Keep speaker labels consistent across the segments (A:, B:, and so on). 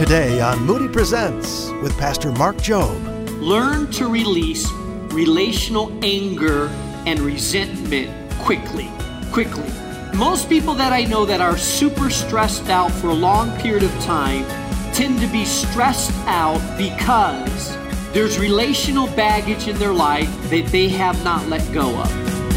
A: Today on Moody Presents with Pastor Mark Jobe.
B: Learn to release relational anger and resentment quickly. Most people that I know that are super stressed out for a long period of time tend to be stressed out because there's relational baggage in their life that they have not let go of.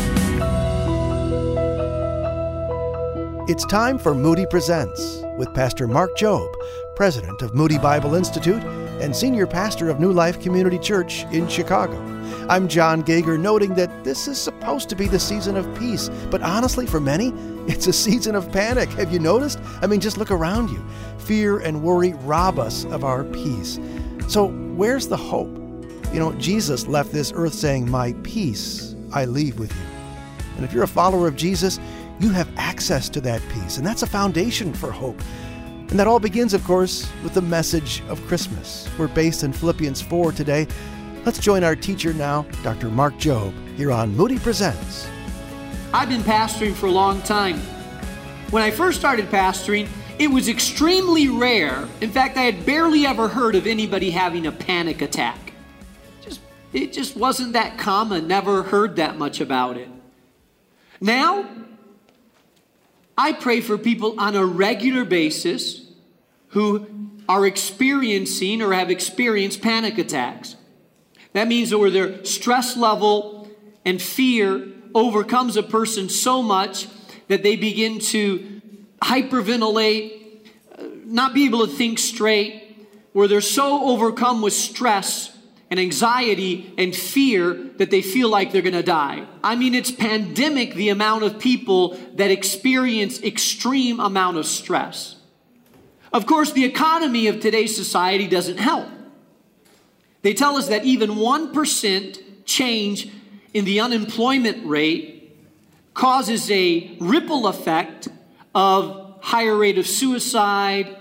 A: It's time for Moody Presents with Pastor Mark Jobe, president of Moody Bible Institute and senior pastor of New Life Community Church in Chicago. I'm John Gager, noting that this is supposed to be the season of peace, but honestly, for many, it's a season of panic. Have you noticed? Just look around you. Fear and worry rob us of our peace. So where's the hope? Jesus left this earth saying, "My peace I leave with you." And if you're a follower of Jesus, you have access to that peace, and that's a foundation for hope. And that all begins, of course, with the message of Christmas. We're based in Philippians 4 today. Let's join our teacher now, Dr. Mark Jobe, here on Moody Presents.
B: I've been pastoring for a long time. When I first started pastoring, it was extremely rare. In fact, I had barely ever heard of anybody having a panic attack. It just wasn't that common, never heard that much about it. Now, I pray for people on a regular basis who are experiencing or have experienced panic attacks. That means that where their stress level and fear overcomes a person so much that they begin to hyperventilate, not be able to think straight, where they're so overcome with stress and anxiety and fear that they feel like they're going to die. It's pandemic, the amount of people that experience extreme amount of stress. Of course, the economy of today's society doesn't help. They tell us that even 1% change in the unemployment rate causes a ripple effect of higher rate of suicide,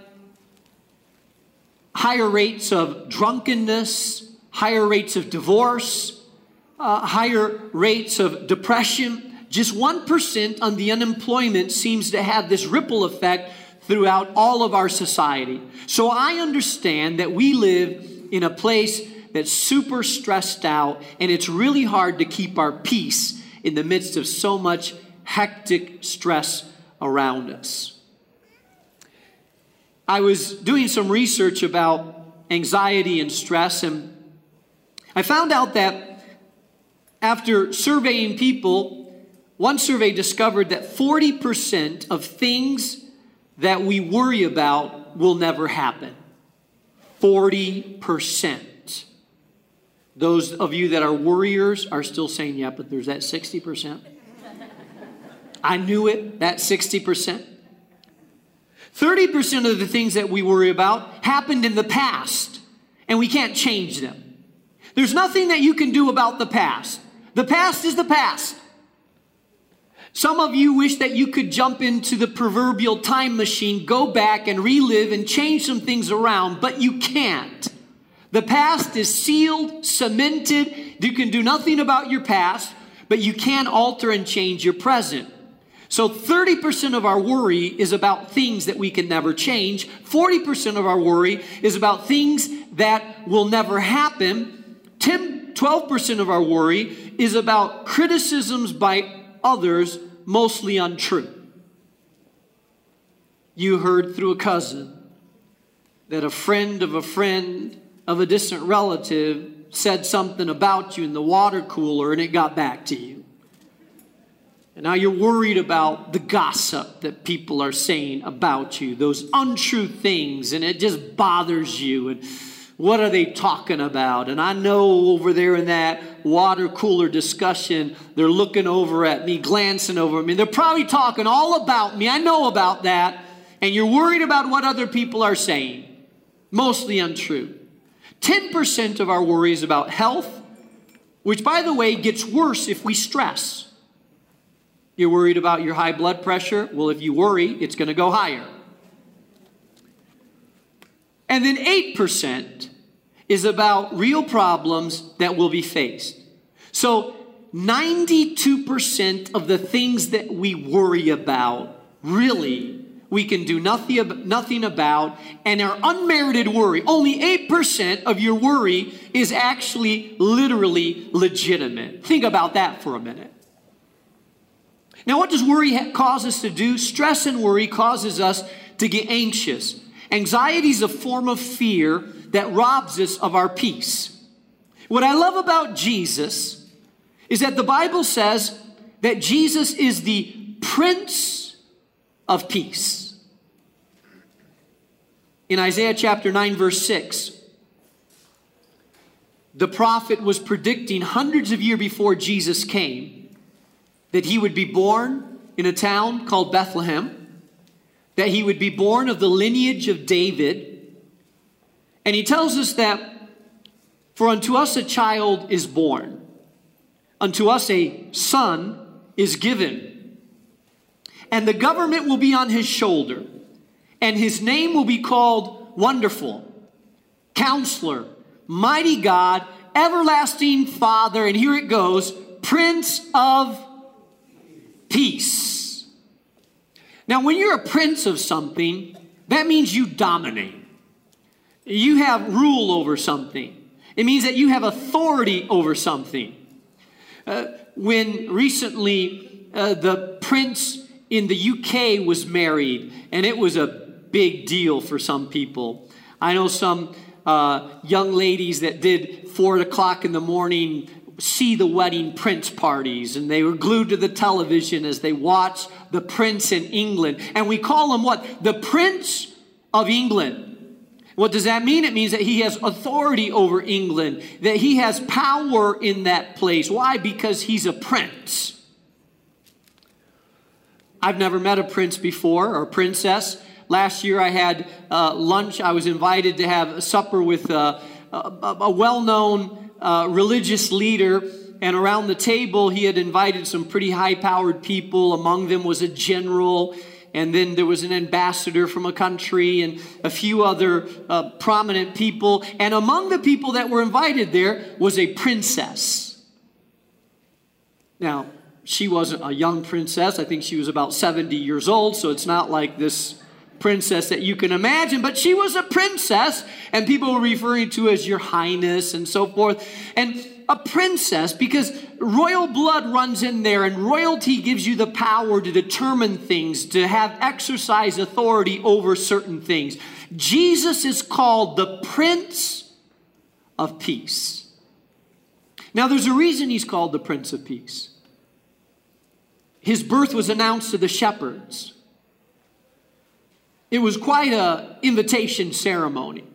B: higher rates of drunkenness, higher rates of divorce, higher rates of depression. Just 1% on the unemployment seems to have this ripple effect throughout all of our society. So I understand that we live in a place that's super stressed out, and it's really hard to keep our peace in the midst of so much hectic stress around us. I was doing some research about anxiety and stress, and I found out that after surveying people, one survey discovered that 40% of things that we worry about will never happen. 40%. Those of you that are worriers are still saying, yeah, but there's that 60%. I knew it, that 60%. 30% of the things that we worry about happened in the past, and we can't change them. There's nothing that you can do about the past. The past is the past. Some of you wish that you could jump into the proverbial time machine, go back and relive and change some things around, but you can't. The past is sealed, cemented. You can do nothing about your past, but you can alter and change your present. So 30% of our worry is about things that we can never change. 40% of our worry is about things that will never happen. 12% of our worry is about criticisms by others, mostly untrue. You heard through a cousin that a friend of a distant relative said something about you in the water cooler and it got back to you. And now you're worried about the gossip that people are saying about you, those untrue things, and it just bothers you. And what are they talking about? And I know over there in that water cooler discussion, they're looking over at me, glancing over at me. They're probably talking all about me. I know about that. And you're worried about what other people are saying. Mostly untrue. 10% of our worry is about health, which, by the way, gets worse if we stress. You're worried about your high blood pressure? Well, if you worry, it's going to go higher. And then 8% is about real problems that will be faced. So 92% of the things that we worry about really we can do nothing about, and our unmerited worry, only 8% of your worry is actually literally legitimate. Think about that for a minute. Now, what does worry cause us to do? Stress and worry causes us to get anxious. Anxiety is a form of fear that robs us of our peace. What I love about Jesus is that the Bible says that Jesus is the Prince of Peace. In Isaiah chapter 9, verse 6, the prophet was predicting hundreds of years before Jesus came that he would be born in a town called Bethlehem, that he would be born of the lineage of David. And he tells us that, for unto us a child is born, unto us a son is given, and the government will be on his shoulder, and his name will be called Wonderful, Counselor, Mighty God, Everlasting Father, and here it goes, Prince of Peace. Now, when you're a prince of something, that means you dominate. You have rule over something. It means that you have authority over something. When recently the prince in the UK was married, and it was a big deal for some people. I know some young ladies that did 4 o'clock in the morning see the wedding prince parties, and they were glued to the television as they watched the prince in England. And we call him what? The Prince of England. What does that mean? It means that he has authority over England, that he has power in that place. Why? Because he's a prince. I've never met a prince before, or a princess. Last year I had lunch. I was invited to have a supper with a well-known religious leader, and around the table he had invited some pretty high-powered people. Among them was a general, and then there was an ambassador from a country and a few other prominent people. And among the people that were invited there was a princess. Now, she wasn't a young princess. I think she was about 70 years old, so it's not like this princess that you can imagine, but she was a princess, and people were referring to as Your Highness and so forth. And a princess, because royal blood runs in there, and royalty gives you the power to determine things, to have exercise authority over certain things. Jesus is called the Prince of Peace. Now, there's a reason he's called the Prince of Peace. His birth was announced to the shepherds. It was quite an invitation ceremony.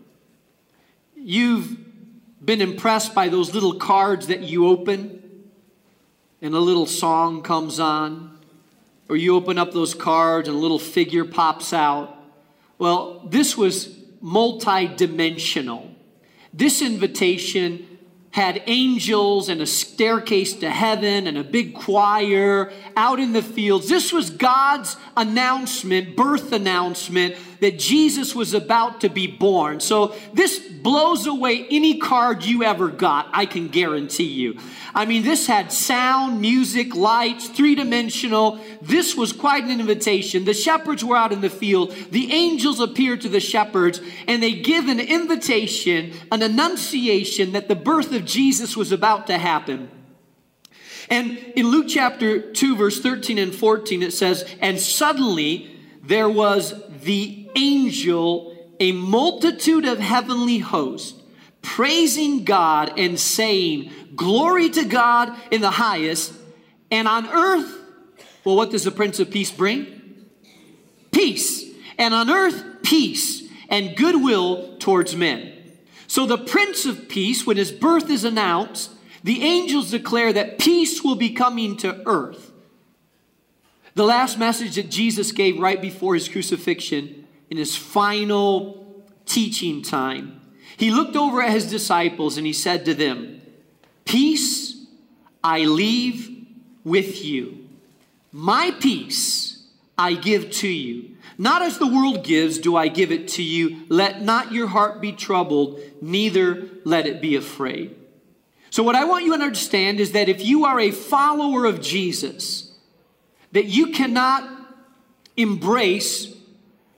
B: You've been impressed by those little cards that you open and a little song comes on, or you open up those cards and a little figure pops out. Well, this was multi-dimensional. This invitation had angels and a staircase to heaven and a big choir out in the fields. This was God's announcement, birth announcement, that Jesus was about to be born. So this blows away any card you ever got, I can guarantee you. I mean, this had sound, music, lights, three-dimensional. This was quite an invitation. The shepherds were out in the field. The angels appeared to the shepherds, and they give an invitation, an annunciation that the birth of Jesus was about to happen. And in Luke chapter 2, verse 13 and 14, it says, "And suddenly there was the angel, a multitude of heavenly hosts, praising God and saying, Glory to God in the highest, and on earth," well, what does the Prince of Peace bring? Peace. "And on earth, peace and goodwill towards men." So the Prince of Peace, when his birth is announced, the angels declare that peace will be coming to earth. The last message that Jesus gave right before his crucifixion, in his final teaching time, he looked over at his disciples and he said to them, "Peace I leave with you. My peace I give to you. Not as the world gives do I give it to you. Let not your heart be troubled, neither let it be afraid." So what I want you to understand is that if you are a follower of Jesus, that you cannot embrace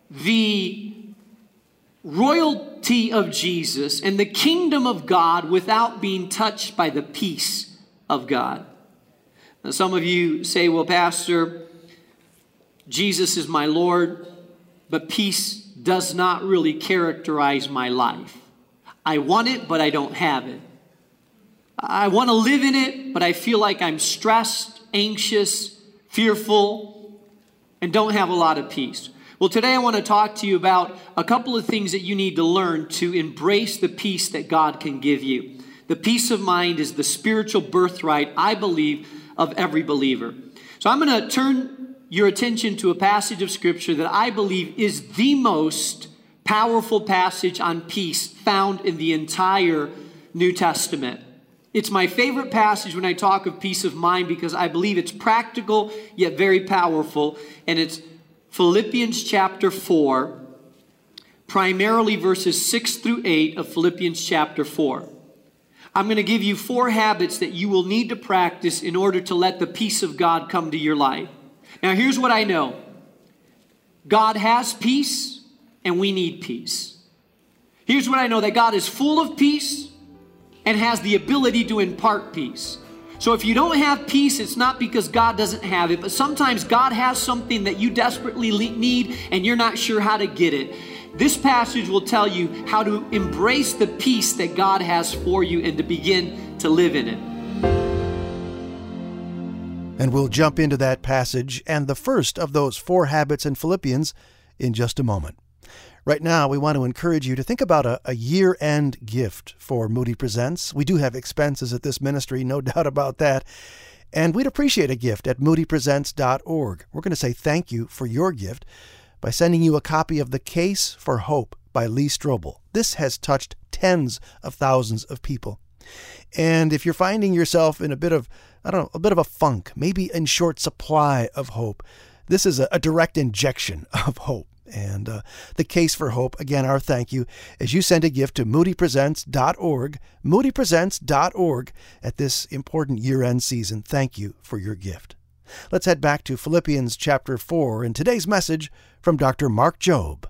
B: the royalty of Jesus and the kingdom of God without being touched by the peace of God. Now, some of you say, well, Pastor, Jesus is my Lord, but peace does not really characterize my life. I want it, but I don't have it. I want to live in it, but I feel like I'm stressed, anxious, fearful, and don't have a lot of peace. Well, today I want to talk to you about a couple of things that you need to learn to embrace the peace that God can give you. The peace of mind is the spiritual birthright, I believe, of every believer. So I'm going to turn your attention to a passage of Scripture that I believe is the most powerful passage on peace found in the entire New Testament. It's my favorite passage when I talk of peace of mind because I believe it's practical yet very powerful, and it's Philippians chapter 4, primarily verses 6 through 8 of Philippians chapter 4. I'm going to give you 4 habits that you will need to practice in order to let the peace of God come to your life. Now, here's what I know. God has peace, and we need peace. Here's what I know, that God is full of peace and has the ability to impart peace. So if you don't have peace, it's not because God doesn't have it, but sometimes God has something that you desperately need and you're not sure how to get it. This passage will tell you how to embrace the peace that God has for you and to begin to live in it.
A: And we'll jump into that passage and the first of those 4 habits in Philippians in just a moment. Right now, we want to encourage you to think about a year-end gift for Moody Presents. We do have expenses at this ministry, no doubt about that. And we'd appreciate a gift at moodypresents.org. We're going to say thank you for your gift by sending you a copy of The Case for Hope by Lee Strobel. This has touched tens of thousands of people. And if you're finding yourself in a bit of a funk, maybe in short supply of hope, this is a direct injection of hope. And The Case for Hope, again, our thank you as you send a gift to moodypresents.org, moodypresents.org at this important year-end season. Thank you for your gift. Let's head back to Philippians chapter 4 in today's message from Dr. Mark Jobe.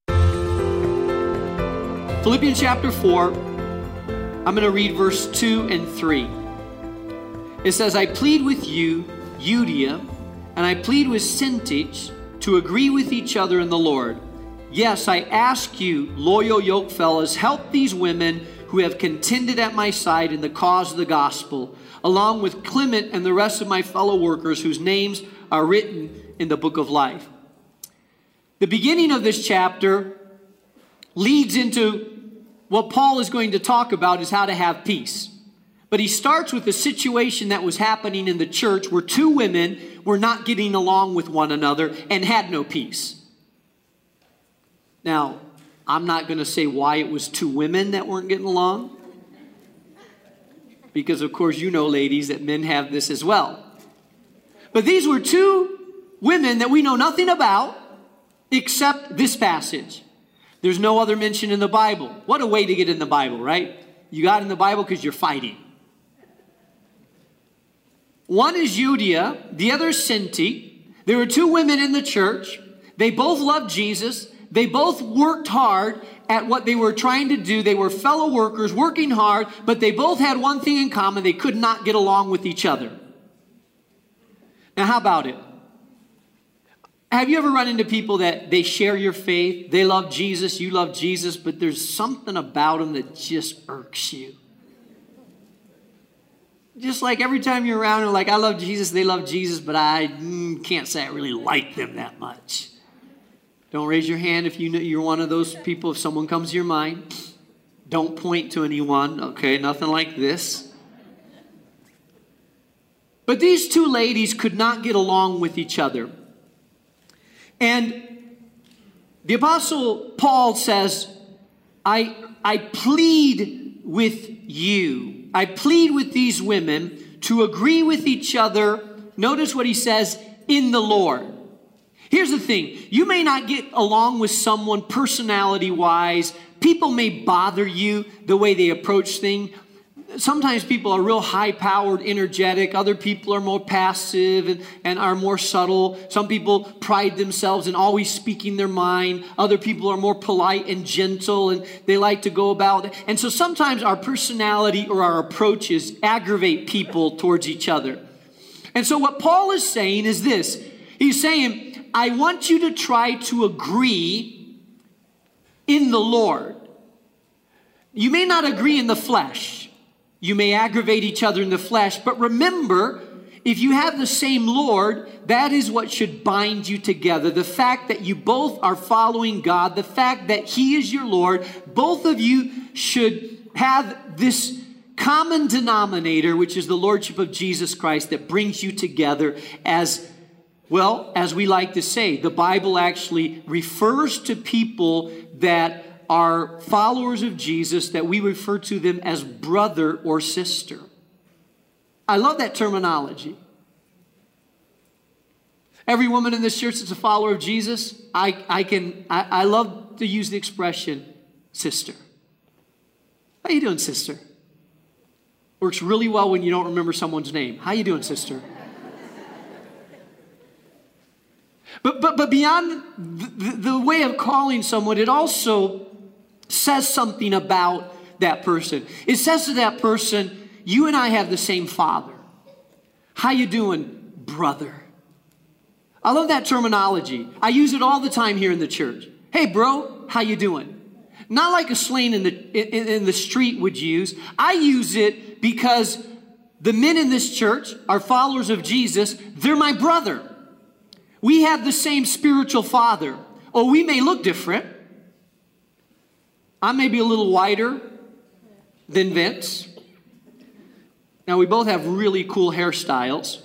B: Philippians chapter 4, I'm going to read verse 2 and 3. It says, I plead with you, Euodia, and I plead with Syntyche, to agree with each other in the Lord. Yes, I ask you, loyal yokefellows, help these women who have contended at my side in the cause of the gospel, along with Clement and the rest of my fellow workers whose names are written in the book of life. The beginning of this chapter leads into what Paul is going to talk about is how to have peace. But he starts with a situation that was happening in the church where 2 women were not getting along with one another and had no peace. Now, I'm not going to say why it was 2 women that weren't getting along. Because, of course, you know, ladies, that men have this as well. But these were 2 women that we know nothing about except this passage. There's no other mention in the Bible. What a way to get in the Bible, right? You got in the Bible because you're fighting. One is Euodia, the other is Syntyche. There were 2 women in the church. They both loved Jesus. They both worked hard at what they were trying to do. They were fellow workers working hard, but they both had one thing in common. They could not get along with each other. Now, how about it? Have you ever run into people that they share your faith? They love Jesus, you love Jesus, but there's something about them that just irks you. Just like every time you're around, you're like, I love Jesus, they love Jesus, but I can't say I really like them that much. Don't raise your hand if you know you're one of those people. If someone comes to your mind, don't point to anyone. Okay, nothing like this. But these 2 ladies could not get along with each other. And the Apostle Paul says, I plead with you. I plead with these women to agree with each other. Notice what he says, in the Lord. Here's the thing. You may not get along with someone personality-wise. People may bother you the way they approach things. sometimes people are real high-powered, energetic. Other people are more passive and are more subtle. Some people pride themselves in always speaking their mind. Other people are more polite and gentle, and they like to go about. And so sometimes our personality or our approaches aggravate people towards each other. And so what Paul is saying is this. He's saying, I want you to try to agree in the Lord. You may not agree in the flesh. You may aggravate each other in the flesh, but remember, if you have the same Lord, that is what should bind you together. The fact that you both are following God, the fact that He is your Lord, both of you should have this common denominator, which is the Lordship of Jesus Christ, that brings you together as, well, as we like to say. The Bible actually refers to people that are followers of Jesus, that we refer to them as brother or sister. I love that terminology. Every woman in this church that's a follower of Jesus, I love to use the expression sister. How you doing, sister? Works really well when you don't remember someone's name. How you doing, sister? But beyond the way of calling someone, it also says something about that person. It says to that person, you and I have the same Father. How you doing, brother? I love that terminology. I use it all the time here in the church. Hey, bro, how you doing? Not like a slang in the street would use. I use it because the men in this church are followers of Jesus. They're my brother. We have the same spiritual father. Oh, we may look different. I may be a little whiter than Vince. Now, we both have really cool hairstyles.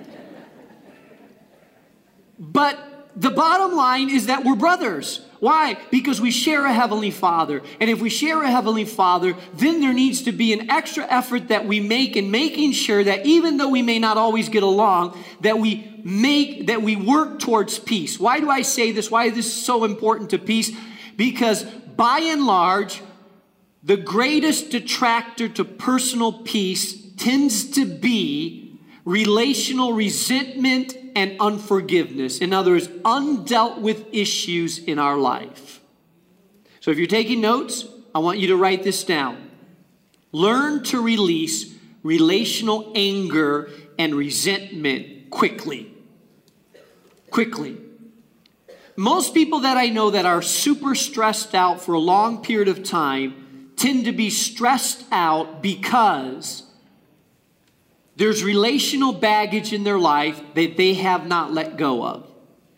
B: But the bottom line is that we're brothers. Why? Because we share a Heavenly Father. And if we share a Heavenly Father, then there needs to be an extra effort that we make in making sure that even though we may not always get along, that we work towards peace. Why do I say this? Why is this so important to peace? Because by and large, the greatest detractor to personal peace tends to be relational resentment and unforgiveness. In other words, undealt with issues in our life. So if you're taking notes, I want you to write this down. Learn to release relational anger and resentment quickly. Quickly. Most people that I know that are super stressed out for a long period of time tend to be stressed out because there's relational baggage in their life that they have not let go of.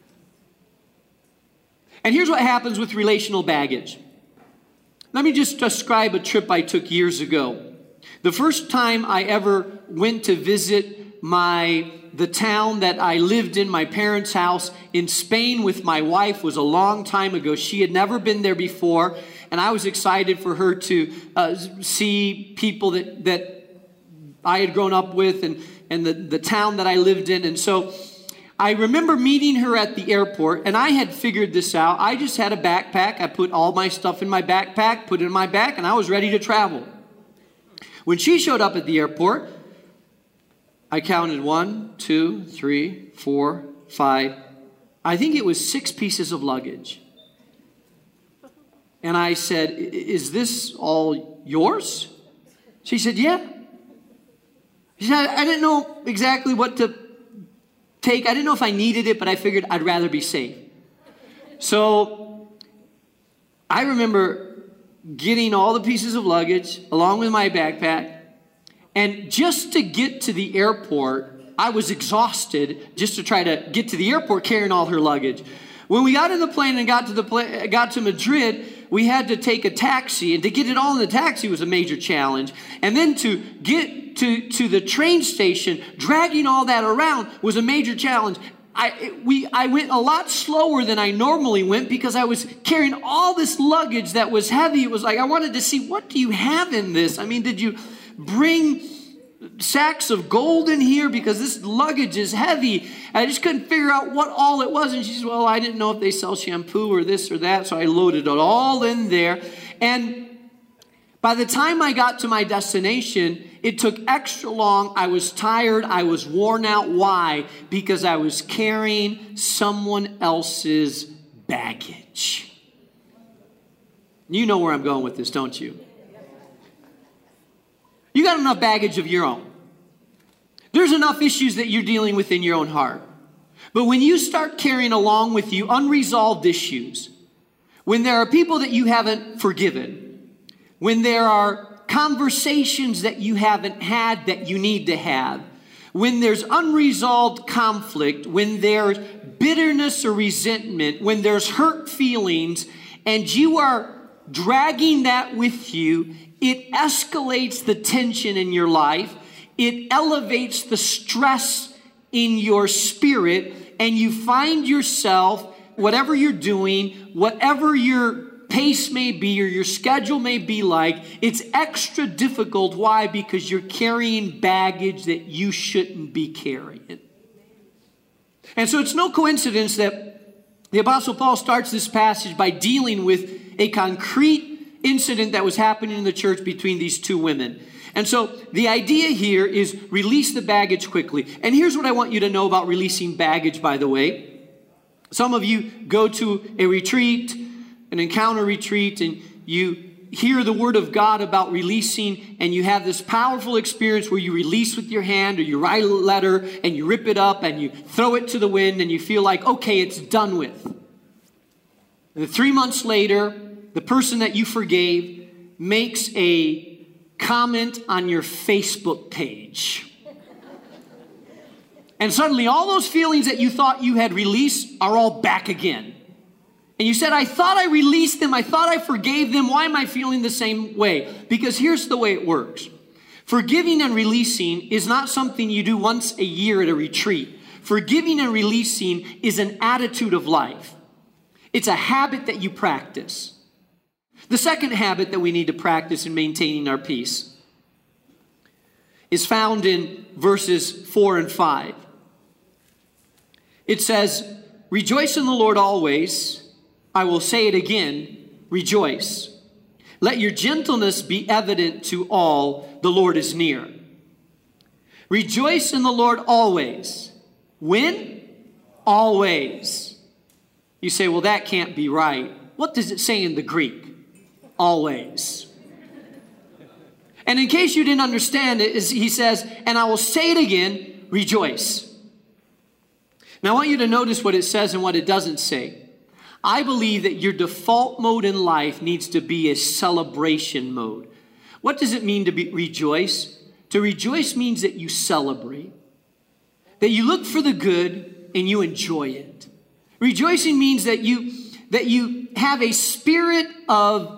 B: And here's what happens with relational baggage. Let me just describe a trip I took years ago. The first time I ever went to visit the town that I lived in, my parents' house in Spain with my wife, was a long time ago. She had never been there before, and I was excited for her to see people that I had grown up with and the town that I lived in. And so I remember meeting her at the airport, and I had figured this out. I just had a backpack. I put all my stuff in my backpack, put it in my bag, and I was ready to travel. When she showed up at the airport, I counted 1, 2, 3, 4, 5. I think it was 6 pieces of luggage. And I said, is this all yours? She said, yeah. She said, I didn't know exactly what to take. I didn't know if I needed it, but I figured I'd rather be safe. So I remember getting all the pieces of luggage along with my backpack. And just to get to the airport, I was exhausted just to try to get to the airport carrying all her luggage. When we got in the plane and got to Madrid, we had to take a taxi. And to get it all in the taxi was a major challenge. And then to get to the train station, dragging all that around was a major challenge. I went a lot slower than I normally went because I was carrying all this luggage that was heavy. It was like I wanted to see, what do you have in this? I mean, did you bring sacks of gold in here? Because this luggage is heavy. I just couldn't figure out what all it was. And she said, well, I didn't know if they sell shampoo or this or that. So I loaded it all in there. By the time I got to my destination, it took extra long. I was tired. I was worn out. Why? Because I was carrying someone else's baggage. You know where I'm going with this, don't you? You got enough baggage of your own. There's enough issues that you're dealing with in your own heart. But when you start carrying along with you unresolved issues, when there are people that you haven't forgiven, when there are conversations that you haven't had that you need to have, when there's unresolved conflict, when there's bitterness or resentment, when there's hurt feelings, and you are dragging that with you, it escalates the tension in your life. It elevates the stress in your spirit, and you find yourself, whatever you're doing, whatever your pace may be or your schedule may be like, it's extra difficult. Why? Because you're carrying baggage that you shouldn't be carrying. And so it's no coincidence that the Apostle Paul starts this passage by dealing with a concrete incident that was happening in the church between these two women. And so the idea here is release the baggage quickly. And here's what I want you to know about releasing baggage, by the way. Some of you go to a retreat, an encounter retreat, and you hear the word of God about releasing, and you have this powerful experience where you release with your hand, or you write a letter, and you rip it up, and you throw it to the wind, and you feel like, okay, it's done with. And 3 months later, the person that you forgave makes a comment on your Facebook page. And suddenly all those feelings that you thought you had released are all back again. And you said, I thought I released them. I thought I forgave them. Why am I feeling the same way? Because here's the way it works. Forgiving and releasing is not something you do once a year at a retreat. Forgiving and releasing is an attitude of life. It's a habit that you practice. The second habit that we need to practice in maintaining our peace is found in verses 4 and 5. It says, rejoice in the Lord always. I will say it again, rejoice. Let your gentleness be evident to all. The Lord is near. Rejoice in the Lord always. When? Always. You say, well, that can't be right. What does it say in the Greek? Always. And in case you didn't understand it, he says, and I will say it again, rejoice. Now I want you to notice what it says and what it doesn't say. I believe that your default mode in life needs to be a celebration mode. What does it mean to rejoice? To rejoice means that you celebrate, that you look for the good and you enjoy it. Rejoicing means that you have a spirit of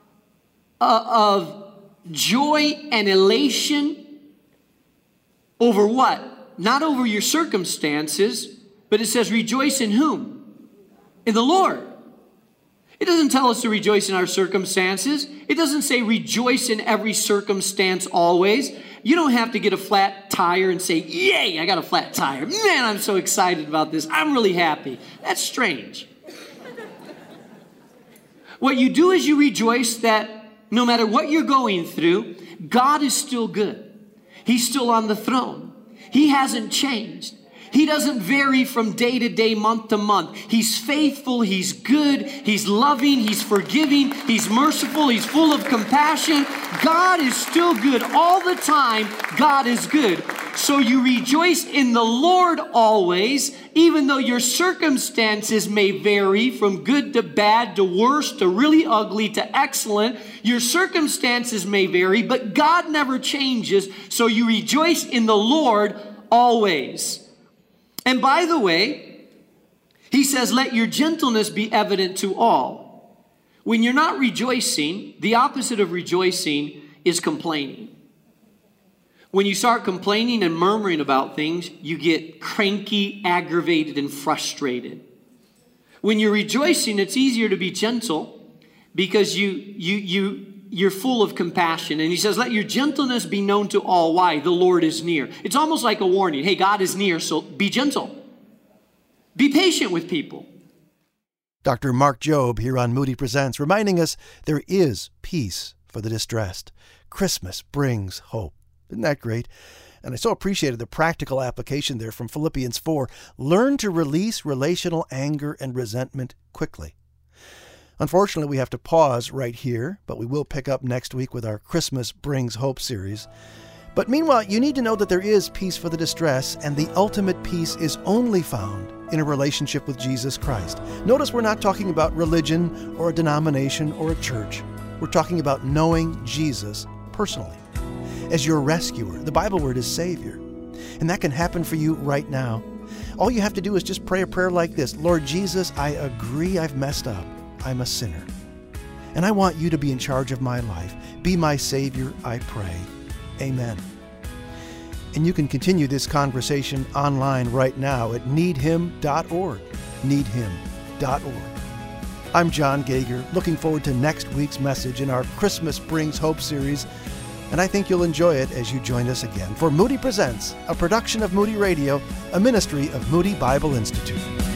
B: joy and elation over what? Not over your circumstances, but it says rejoice in whom? In the Lord. It doesn't tell us to rejoice in our circumstances. It doesn't say rejoice in every circumstance always. You don't have to get a flat tire and say, yay, I got a flat tire. Man, I'm so excited about this. I'm really happy. That's strange. What you do is you rejoice that no matter what you're going through, God is still good. He's still on the throne. He hasn't changed. He doesn't vary from day to day, month to month. He's faithful. He's good. He's loving. He's forgiving. He's merciful. He's full of compassion. God is still good all the time. God is good. So you rejoice in the Lord always, even though your circumstances may vary from good to bad to worse to really ugly to excellent. Your circumstances may vary, but God never changes. So you rejoice in the Lord always. And by the way, he says, let your gentleness be evident to all. When you're not rejoicing, the opposite of rejoicing is complaining. When you start complaining and murmuring about things, you get cranky, aggravated, and frustrated. When you're rejoicing, it's easier to be gentle because you're full of compassion. And he says, let your gentleness be known to all. Why? The Lord is near. It's almost like a warning. Hey, God is near, so be gentle. Be patient with people.
A: Dr. Mark Jobe here on Moody Presents, reminding us there is peace for the distressed. Christmas brings hope. Isn't that great? And I so appreciated the practical application there from Philippians 4. Learn to release relational anger and resentment quickly. Unfortunately, we have to pause right here, but we will pick up next week with our Christmas Brings Hope series. But meanwhile, you need to know that there is peace for the distress, and the ultimate peace is only found in a relationship with Jesus Christ. Notice we're not talking about religion or a denomination or a church. We're talking about knowing Jesus personally as your rescuer. The Bible word is Savior. And that can happen for you right now. All you have to do is just pray a prayer like this. Lord Jesus, I agree I've messed up. I'm a sinner. And I want you to be in charge of my life. Be my Savior, I pray. Amen. And you can continue this conversation online right now at needhim.org. Needhim.org. I'm John Gager, looking forward to next week's message in our Christmas Brings Hope series, and I think you'll enjoy it as you join us again for Moody Presents, a production of Moody Radio, a ministry of Moody Bible Institute.